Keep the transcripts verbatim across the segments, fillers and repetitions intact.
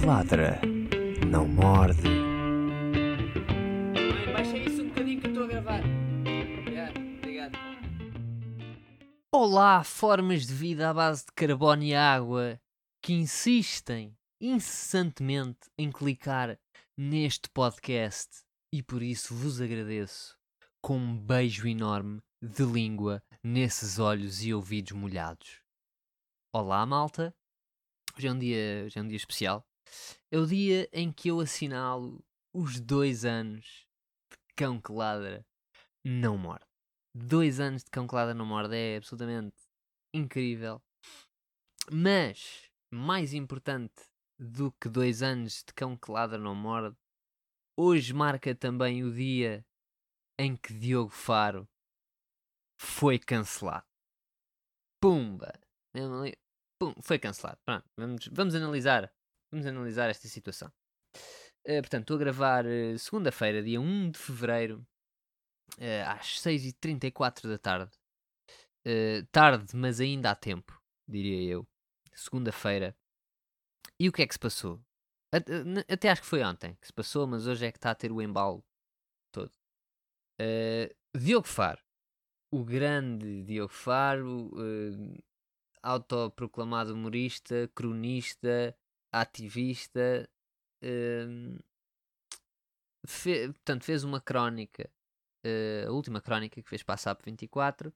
ladra, não morde. Mãe, baixa isso um bocadinho que eu estou a gravar. Obrigado, obrigado. Olá, formas de vida à base de carbono e água que insistem incessantemente em clicar neste podcast e por isso vos agradeço com um beijo enorme de língua nesses olhos e ouvidos molhados. Olá, malta. Hoje é um dia, hoje é um dia especial. É o dia em que eu assinalo os dois anos de Cão que Ladra Não Morde. Dois anos de Cão que Ladra Não Morde é absolutamente incrível. Mas, mais importante do que dois anos de Cão que Ladra Não Morde, hoje marca também o dia em que Diogo Faro foi cancelado. Pumba! Pum, foi cancelado. Pronto, vamos, vamos analisar. Vamos analisar esta situação. Uh, portanto, estou a gravar uh, segunda-feira, dia um de fevereiro, uh, às seis e trinta e quatro da tarde. Uh, tarde, mas ainda há tempo, diria eu. Segunda-feira. E o que é que se passou? Até acho que foi ontem que se passou, mas hoje é que está a ter o embalo todo. Uh, Diogo Faro. O grande Diogo Faro, uh, autoproclamado humorista, cronista, ativista. Uh, fe, portanto, fez uma crónica, uh, a última crónica que fez para a S A P vinte e quatro,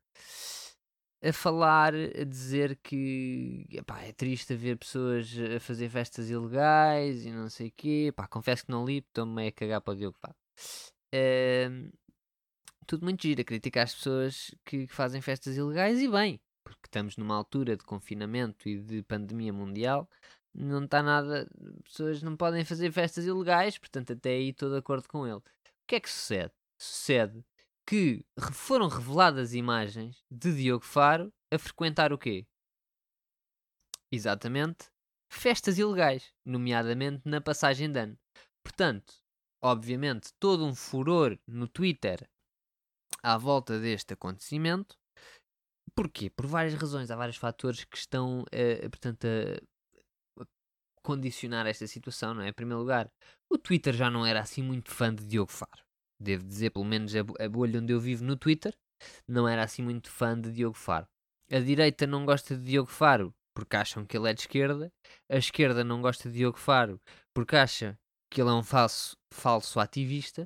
a falar, a dizer que epá, é triste ver pessoas a fazer festas ilegais e não sei o quê. Epá, confesso que não li, estou-me meio a cagar para o Diogo Faro. Uh, tudo muito giro a criticar as pessoas que, que fazem festas ilegais, e bem, porque estamos numa altura de confinamento e de pandemia mundial. Não está nada, pessoas não podem fazer festas ilegais, portanto até aí estou de acordo com ele. O que é que sucede? Sucede que foram reveladas imagens de Diogo Faro a frequentar o quê? Exatamente, festas ilegais, nomeadamente na passagem de ano. Portanto, obviamente, todo um furor no Twitter à volta deste acontecimento. Porquê? Por várias razões, há vários fatores que estão, uh, portanto, a condicionar esta situação, não é? Em primeiro lugar, o Twitter já não era assim muito fã de Diogo Faro. Devo dizer, pelo menos a, bo- a bolha onde eu vivo no Twitter, não era assim muito fã de Diogo Faro. A direita não gosta de Diogo Faro porque acham que ele é de esquerda. A esquerda não gosta de Diogo Faro porque acha que ele é um falso, falso ativista.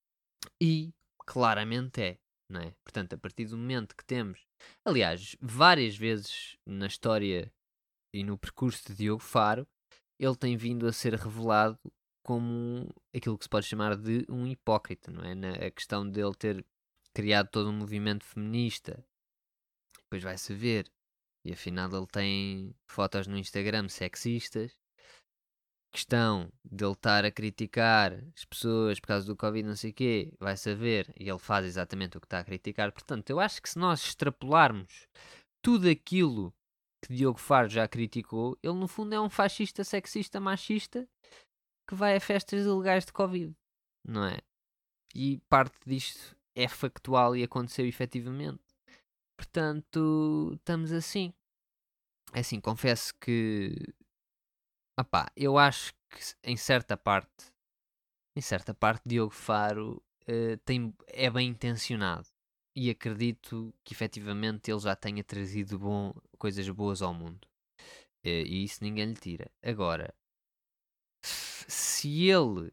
E claramente é, não é? Portanto, a partir do momento que temos, aliás, várias vezes na história e no percurso de Diogo Faro, ele tem vindo a ser revelado como aquilo que se pode chamar de um hipócrita, não é? Na a questão dele ter criado todo um movimento feminista, depois vai-se ver, e afinal ele tem fotos no Instagram sexistas. Questão dele estar a criticar as pessoas por causa do Covid, não sei o quê, vai saber, e ele faz exatamente o que está a criticar. Portanto, eu acho que se nós extrapolarmos tudo aquilo que Diogo Faro já criticou, ele no fundo é um fascista, sexista, machista que vai a festas ilegais de Covid, não é? E parte disto é factual e aconteceu efetivamente. Portanto, estamos assim. É assim, confesso que, opá, eu acho que em certa parte, em certa parte, Diogo Faro eh, tem, é bem intencionado. E acredito que efetivamente ele já tenha trazido bom, coisas boas ao mundo. Eh, e isso ninguém lhe tira. Agora, se ele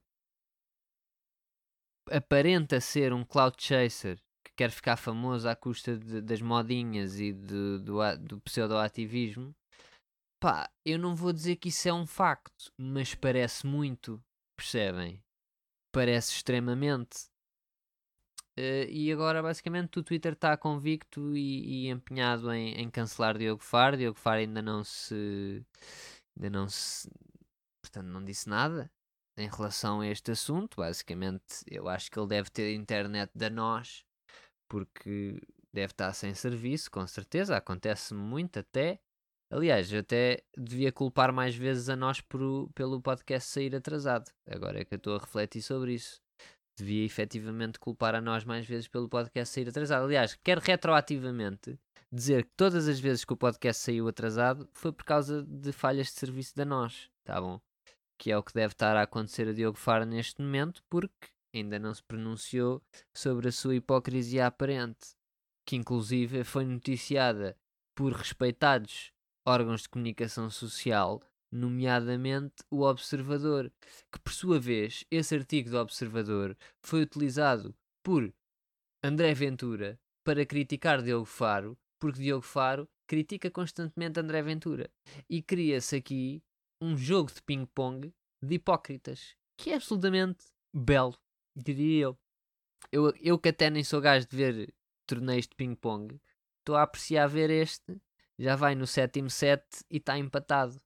aparenta ser um cloud chaser que quer ficar famoso à custa de- das modinhas e de- do, a- do pseudo-ativismo, pá, eu não vou dizer que isso é um facto, mas parece muito, percebem? Parece extremamente. Eh, e agora, basicamente, o Twitter está convicto e, e empenhado em, em cancelar Diogo Faro. Diogo Faro ainda não se. Ainda não se. Portanto, não disse nada em relação a este assunto. Basicamente, eu acho que ele deve ter internet da nós, porque deve estar sem serviço, com certeza. Acontece muito até. Aliás, eu até devia culpar mais vezes a nós por, o- pelo podcast sair atrasado. Agora é que eu estou a refletir sobre isso. Devia efetivamente culpar a nós mais vezes pelo podcast sair atrasado. Aliás, quero retroativamente dizer que todas as vezes que o podcast saiu atrasado foi por causa de falhas de serviço da nós. Tá bom? que é o que deve estar a acontecer a Diogo Faro neste momento, porque ainda não se pronunciou sobre a sua hipocrisia aparente, que inclusive foi noticiada por respeitados órgãos de comunicação social, nomeadamente o Observador, que por sua vez, esse artigo do Observador foi utilizado por André Ventura para criticar Diogo Faro, porque Diogo Faro critica constantemente André Ventura. E cria-se aqui um jogo de ping-pong de hipócritas, que é absolutamente belo, diria eu. Eu, eu que até nem sou gajo de ver torneios de ping-pong, estou a apreciar ver este, já vai no sétimo set e está empatado.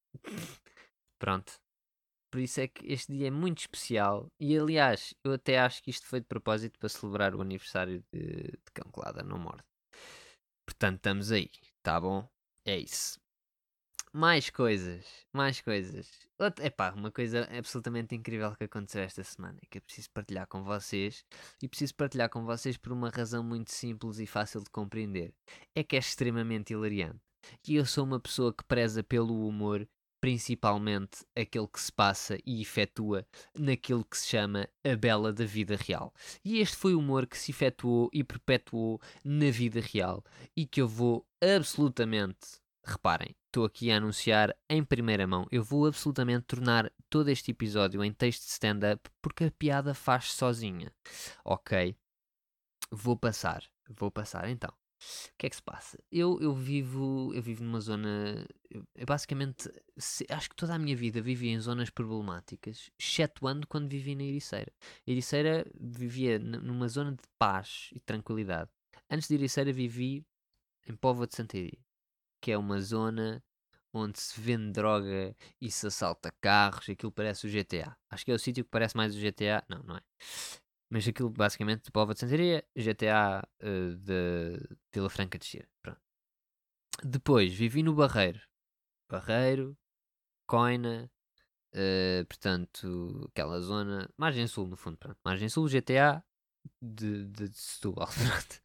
Pronto. Por isso é que este dia é muito especial. E aliás, eu até acho que isto foi de propósito para celebrar o aniversário de, de Cão que Ladra Não Morde. Portanto, estamos aí, tá bom? É isso. Mais coisas, mais coisas. Outra, epá, uma coisa absolutamente incrível que aconteceu esta semana e que eu preciso partilhar com vocês. E preciso partilhar com vocês por uma razão muito simples e fácil de compreender. É que é extremamente hilariante. E eu sou uma pessoa que preza pelo humor, principalmente aquele que se passa e efetua naquilo que se chama a bela da vida real. E este foi o humor que se efetuou e perpetuou na vida real e que eu vou absolutamente, reparem, estou aqui a anunciar em primeira mão, eu vou absolutamente tornar todo este episódio em texto de stand-up porque a piada faz sozinha. Ok? Vou passar, vou passar então. O que é que se passa? Eu, eu vivo eu vivo numa zona. Eu, eu basicamente se- acho que toda a minha vida vivi em zonas problemáticas, excetuando quando vivi na Ericeira. A Ericeira vivia n- numa zona de paz e tranquilidade. Antes de Ericeira vivi em Póvoa de Santaria, que é uma zona onde se vende droga e se assalta carros. Aquilo parece o G T A. Acho que é o sítio que parece mais o G T A. Não, não é. Mas aquilo basicamente de Póvoa de Santaria, G T A uh, de Vila Franca de Xira. Pronto. Depois vivi no Barreiro. Barreiro, Coina, uh, portanto, aquela zona. Margem Sul, no fundo. Pronto. Margem Sul, G T A de, de, de Setúbal. Pronto.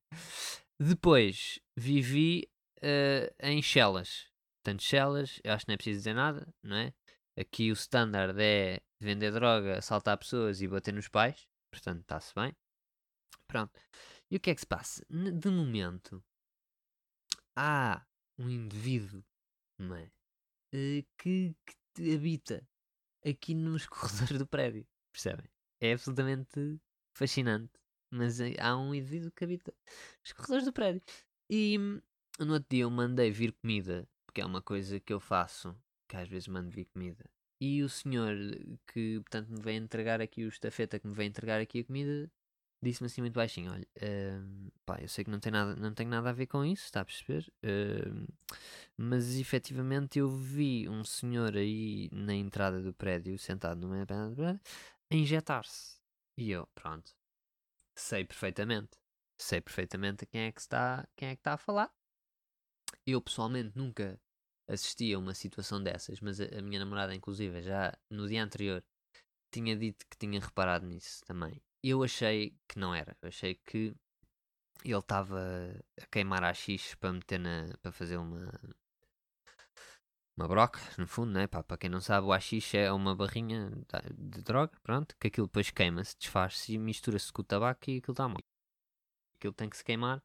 Depois vivi uh, em Chelas. Portanto, Chelas, eu acho que não é preciso dizer nada, não é? Aqui o standard é vender droga, assaltar pessoas e bater nos pais. Portanto, está-se bem. Pronto. E o que é que se passa? N- De momento, há um indivíduo, não é? Eh, que, que te habita aqui nos corredores do prédio. Percebem? É absolutamente fascinante. Mas eh, há um indivíduo que habita nos corredores do prédio. E hum, no outro dia eu mandei vir comida, porque é uma coisa que eu faço, que às vezes mando vir comida. E o senhor que, portanto, me vem entregar aqui, o estafeta que me vem entregar aqui a comida, disse-me assim muito baixinho: olha, hum, pá, eu sei que não tem nada, não tem nada a ver com isso, está a perceber? Hum, mas efetivamente eu vi um senhor aí na entrada do prédio, sentado numa perna do prédio, a injetar-se. E eu, pronto, sei perfeitamente. Sei perfeitamente a quem é que está, quem é que está a falar. Eu pessoalmente nunca assisti a uma situação dessas, mas a, a minha namorada, inclusive, já no dia anterior tinha dito que tinha reparado nisso também. Eu achei que não era. Eu achei que ele estava a queimar haxixe para meter na, para fazer uma uma broca, no fundo, né? Pá, para quem não sabe, o haxixe é uma barrinha de droga, pronto, que aquilo depois queima-se, desfaz-se e mistura-se com o tabaco e aquilo está mal. Aquilo tem que se queimar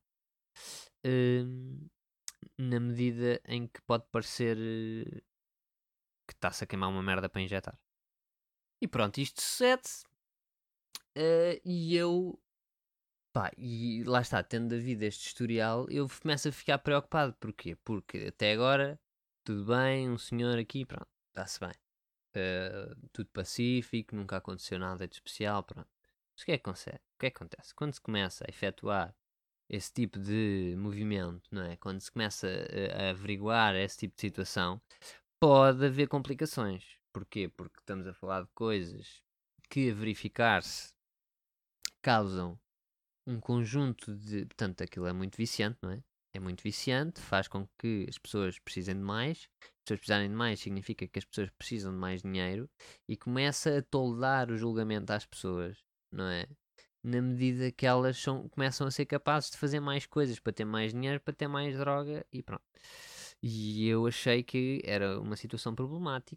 hum, na medida em que pode parecer eh, que está-se a queimar uma merda para injetar. E pronto, isto sucede-se. eh, e eu, pá, e lá está, tendo havido este historial, eu começo a ficar preocupado. Porquê? Porque até agora, tudo bem, um senhor aqui, pronto, está-se bem. Uh, tudo pacífico, nunca aconteceu nada de especial, pronto. Mas o que é que acontece? O que é que acontece? Quando se começa a efetuar esse tipo de movimento, não é? Quando se começa a, a averiguar esse tipo de situação, pode haver complicações. Porquê? Porque estamos a falar de coisas que, a verificar-se, causam um conjunto de. Portanto, aquilo é muito viciante, não é? É muito viciante, faz com que as pessoas precisem de mais. As pessoas precisarem de mais significa que as pessoas precisam de mais dinheiro e começa a toldar o julgamento às pessoas, não é? Na medida que elas são, começam a ser capazes de fazer mais coisas para ter mais dinheiro, para ter mais droga e pronto. E eu achei que era uma situação problemática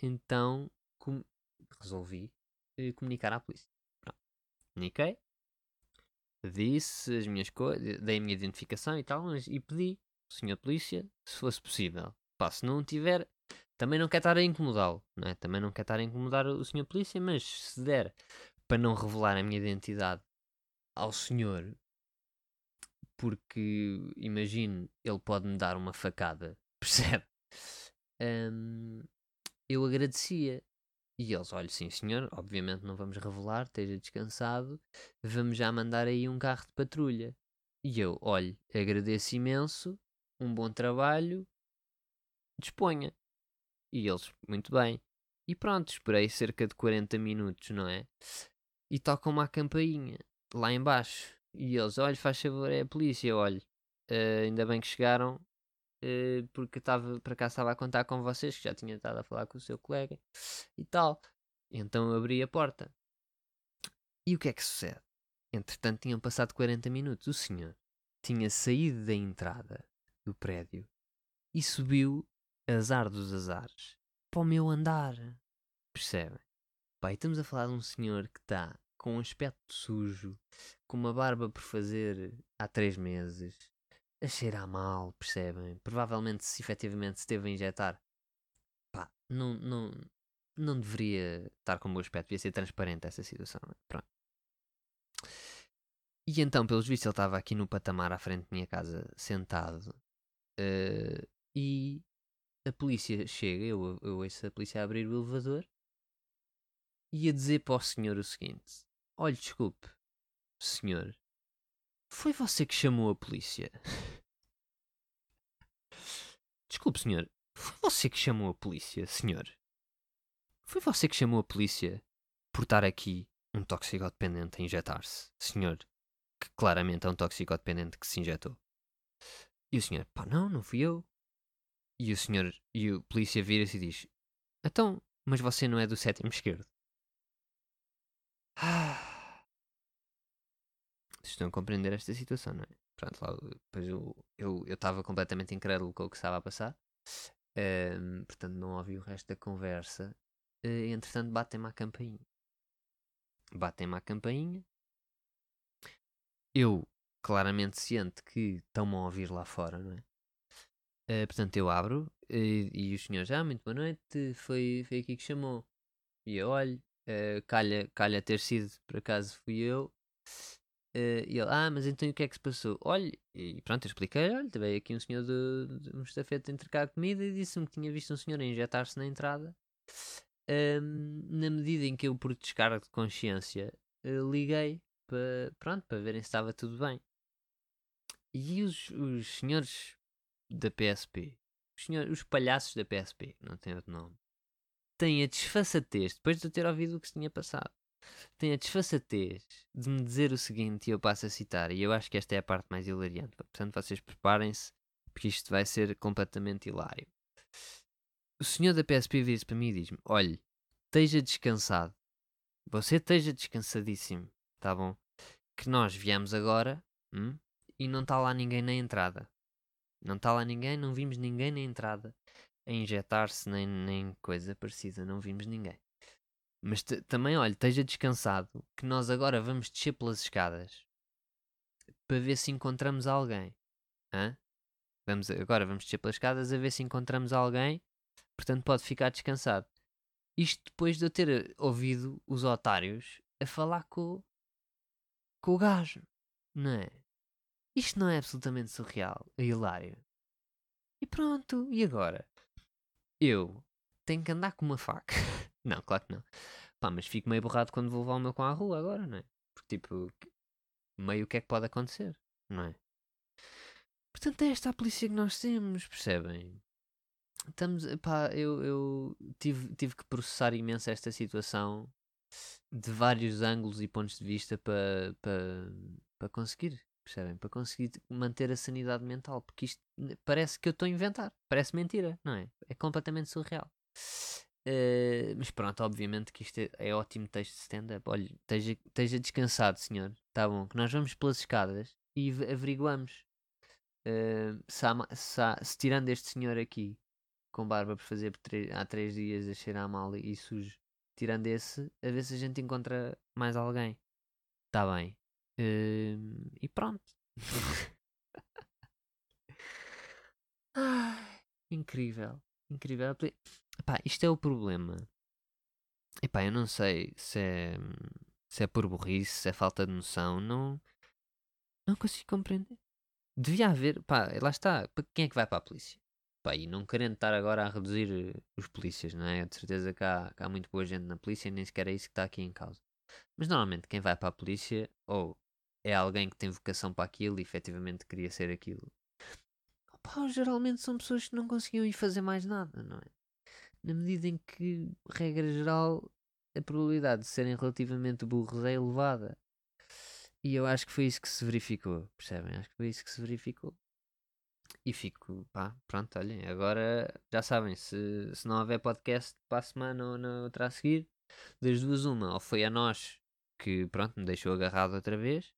então com- resolvi eh, comunicar à polícia. Pronto. Comuniquei, disse as minhas coisas, dei a minha identificação e tal, mas, e pedi ao senhor polícia se fosse possível. Pá, se não tiver, também não quer estar a incomodá-lo, não é? Também não quer estar a incomodar o senhor polícia, mas se der para não revelar a minha identidade ao senhor, porque imagino, ele pode me dar uma facada, percebe? Hum, eu agradecia. E eles, olha, sim senhor, obviamente não vamos revelar, esteja descansado, vamos já mandar aí um carro de patrulha. E eu, olha, agradeço imenso, um bom trabalho, disponha. E eles, muito bem. E pronto, esperei cerca de quarenta minutos, não é? E tocam-me a campainha, lá embaixo. E eles, olha, faz favor, é a polícia, olha, eh, ainda bem que chegaram, eh, porque estava para cá estava a contar com vocês, que já tinha estado a falar com o seu colega e tal. Então eu abri a porta. E o que é que sucede? Entretanto, tinham passado quarenta minutos. O senhor tinha saído da entrada do prédio e subiu, azar dos azares, para o meu andar. Percebem? Pai, estamos a falar de um senhor que está com um aspecto sujo, com uma barba por fazer há três meses, a cheirar mal, percebem? Provavelmente, se efetivamente se teve a injetar, pá, não, não, não deveria estar com o meu aspecto, devia ser transparente essa situação. Pronto. E então, pelos vistos, ele estava aqui no patamar à frente da minha casa, sentado, eh, e a polícia chega, eu, eu ouço a polícia abrir o elevador, e a dizer para o senhor o seguinte: olhe, desculpe, senhor, foi você que chamou a polícia? Desculpe, senhor, foi você que chamou a polícia, senhor? Foi você que chamou a polícia por estar aqui um toxicodependente a injetar-se, senhor? Que claramente é um toxicodependente que se injetou. E o senhor, pá, não, não fui eu. E o senhor, e o polícia vira-se e diz: então, mas você não é do sétimo esquerdo? Ah, vocês estão a compreender esta situação, não é? Pronto, lá, depois eu estava completamente incrédulo com o que estava a passar. Ehm, portanto, não ouvi o resto da conversa. Eh, entretanto, batem-me à campainha. Batem-me à campainha. Eu, claramente ciente que estão-me a ouvir lá fora, não é? Eh, portanto, eu abro eh, e os senhores, ah, muito boa noite, foi, foi aqui que chamou. E eu olho, eh, calha, calha ter sido, por acaso fui eu. Eh, e ele, ah, mas então e o que é que se passou? Olha, e pronto, eu expliquei, olha, veio aqui um senhor de, de um estafete a entregar comida e disse-me que tinha visto um senhor a injetar-se na entrada. Ahm, na medida em que eu, por descargo de consciência, eh, liguei para, pronto, para verem se estava tudo bem. E os, os senhores da P S P, os, senhores, os palhaços da P S P, não tem outro nome, têm a desfaçatez, depois de eu ter ouvido o que se tinha passado, têm a desfaçatez de me dizer o seguinte, e eu passo a citar, e eu acho que esta é a parte mais hilariante. Portanto, vocês preparem-se, porque isto vai ser completamente hilário. O senhor da P S P vira-se para mim e diz-me: olhe, esteja descansado, você esteja descansadíssimo, tá bom? Que nós viemos agora hum, e não está lá ninguém na entrada. Não está lá ninguém, não vimos ninguém na entrada a injetar-se, nem, nem coisa parecida, não vimos ninguém. Mas também, olha, esteja descansado, que nós agora vamos descer pelas escadas para ver se encontramos alguém. Hã? Vamos, agora vamos descer pelas escadas a ver se encontramos alguém, portanto pode ficar descansado. Isto depois de eu ter eh, ouvido os otários a falar com, com o gajo, não é? Isto não é absolutamente surreal, é hilário. E pronto, e agora? Eu tenho que andar com uma faca. Não, claro que não. Pá, mas fico meio borrado quando vou levar o meu cão à rua agora, não é? Porque tipo, meio o que é que pode acontecer, não é? Portanto, é esta a polícia que nós temos, percebem? Estamos, pá, eu, eu tive, tive que processar imenso esta situação de vários ângulos e pontos de vista para pa, pa conseguir, percebem? Para conseguir manter a sanidade mental, porque isto parece que eu estou a inventar, parece mentira, não é? É completamente surreal. Uh, mas pronto, obviamente que isto é, é ótimo texto de stand-up. Olha, esteja, esteja descansado, senhor. Tá bom, que nós vamos pelas escadas e averiguamos uh, se, há, se, há, se tirando este senhor aqui com barba por fazer por três- há três dias a cheirar mal e sujo. Tirando esse, a ver se a gente encontra mais alguém. Tá bem. Hum, e pronto. Ai, incrível. Incrível. Epá, isto é o problema. Epá, eu não sei se é, se é por burrice, se é falta de noção. Não, não consigo compreender. Devia haver, pá, lá está. Para quem é que vai para a polícia? Pá, e não querendo estar agora a reduzir eh, os polícias, não é? De certeza que há, que há muito boa gente na polícia e nem sequer é isso que está aqui em causa. Mas normalmente quem vai para a polícia ou é alguém que tem vocação para aquilo e efetivamente queria ser aquilo. Pá, geralmente são pessoas que não conseguiam ir fazer mais nada, não é? Na medida em que, regra geral, a probabilidade de serem relativamente burros é elevada. E eu acho que foi isso que se verificou, percebem? Acho que foi isso que se verificou. E fico, pá, pronto, olhem, agora já sabem, se, se não houver podcast para a semana ou na outra a seguir, das duas uma, ou foi a nós que, pronto, me deixou agarrado outra vez,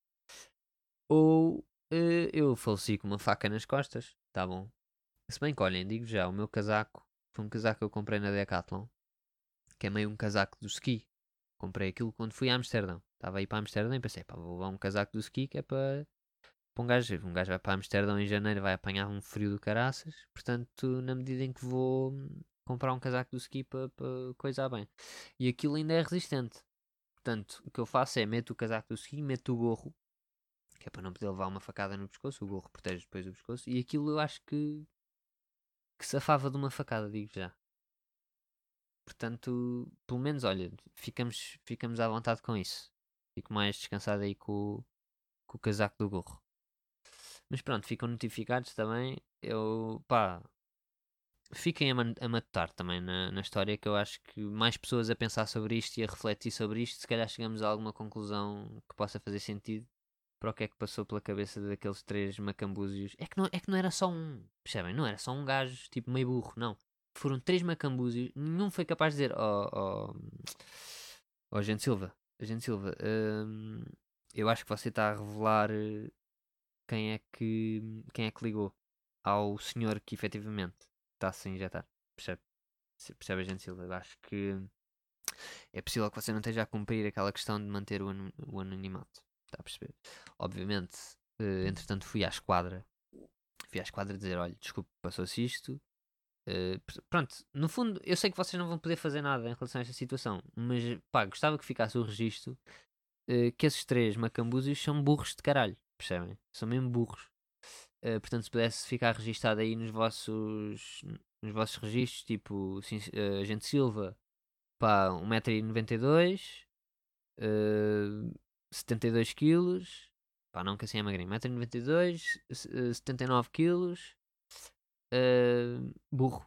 ou eh, eu faleci com uma faca nas costas, tá bom? Se bem que, olhem, digo já, o meu casaco foi um casaco que eu comprei na Decathlon, que é meio um casaco do ski. Comprei aquilo quando fui a Amsterdão. Estava aí para Amsterdão e pensei, pá, vou levar um casaco do ski que é para, para um gajo. Um gajo vai para Amsterdão em janeiro, vai apanhar um frio do caraças. Portanto, na medida em que vou hum, comprar um casaco do ski para, para coisar bem. E aquilo ainda é resistente. Portanto, o que eu faço é meto o casaco do ski, meto o gorro, que é para não poder levar uma facada no pescoço. O gorro protege depois o pescoço. E aquilo eu acho que, que safava de uma facada, digo já. Portanto, pelo menos, olha, ficamos, ficamos à vontade com isso. Fico mais descansado aí com, o- com o casaco do gorro. Mas pronto, ficam notificados também. Eu, pá, fiquem a, man- a matutar também na, na história, que eu acho que mais pessoas a pensar sobre isto e a refletir sobre isto, se calhar chegamos a alguma conclusão que possa fazer sentido para o que é que passou pela cabeça daqueles três macambúzios. É que não, é que não era só um, percebem? Não era só um gajo, tipo, meio burro, não. Foram três macambúzios, nenhum foi capaz de dizer, ó, ó, ó, Gente Silva, Gente Silva, hum, eu acho que você está a revelar eh, quem é que, quem é que ligou ao senhor que efetivamente está-se a injetar. Percebe? Se- Percebe, a Gente Silva? Eu acho que é possível que você não esteja a cumprir aquela questão de manter o, anu- o anonimato. Está a perceber? Obviamente, eh, entretanto, fui à esquadra. Fui à esquadra dizer: olha, desculpe, passou-se isto. Eh, pr- pronto, no fundo, eu sei que vocês não vão poder fazer nada em relação a esta situação, mas pá, gostava que ficasse o registro eh, que esses três macambúzios são burros de caralho, percebem? São mesmo burros. Eh, portanto, se pudesse ficar registado aí nos vossos, nos vossos registros, tipo, sim, eh, Agente Silva, pá, um metro e noventa e dois, uh, setenta e dois quilos, pá, não que assim é magrinho, um metro e noventa e dois, uh, setenta e nove quilos, uh, burro.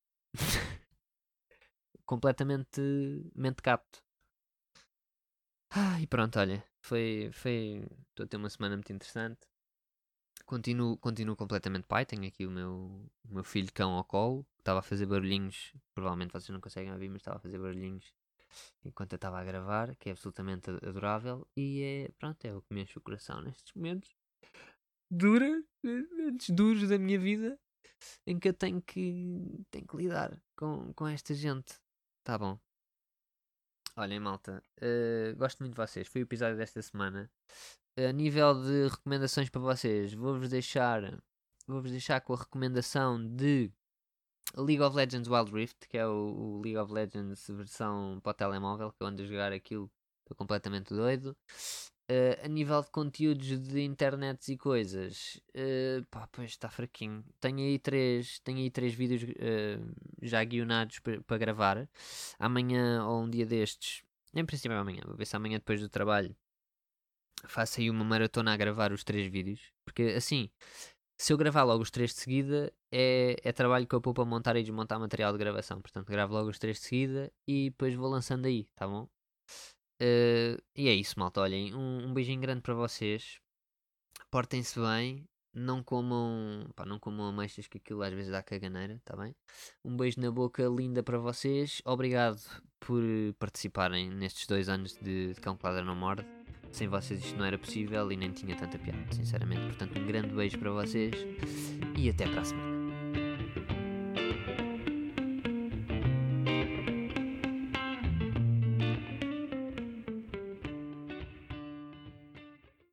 Completamente mente capto. Ah, e pronto, olha, foi, foi, estou a ter uma semana muito interessante. Continuo, continuo completamente pai, tenho aqui o meu, o meu filho cão ao colo, que estava a fazer barulhinhos, provavelmente vocês não conseguem ouvir, mas estava a fazer barulhinhos enquanto eu estava a gravar, que é absolutamente adorável e é, pronto, é o que me enche o coração nestes momentos dura, momentos duros da minha vida em que eu tenho que, tenho que lidar com, com esta gente. Tá bom. Olhem, malta, eh, gosto muito de vocês. Foi o episódio desta semana. A nível de recomendações para vocês, vou-vos deixar, vou-vos deixar com a recomendação de League of Legends Wild Rift, que é o, o League of Legends versão para o telemóvel, que eu ando a jogar aquilo, estou completamente doido. Uh, a nível de conteúdos de internets e coisas, uh, pá, pois está fraquinho. Tenho aí três, tenho aí três vídeos uh, já guionados para gravar. Amanhã ou um dia destes, em princípio amanhã, vou ver se amanhã depois do trabalho faço aí uma maratona a gravar os três vídeos. Porque assim, se eu gravar logo os três de seguida, é, é trabalho que eu poupo a montar e desmontar material de gravação. Portanto, gravo logo os três de seguida e depois vou lançando aí, tá bom? Uh, e é isso, malta. Olhem, um, um beijinho grande para vocês. Portem-se bem. Não comam, pá, não comam ameixas, que aquilo às vezes dá caganeira, tá bem? Um beijo na boca linda para vocês. Obrigado por participarem nestes dois anos de, de Cão que Ladra Não Morde. Sem vocês isto não era possível e nem tinha tanta piada, sinceramente. Portanto, um grande beijo para vocês e até para a semana.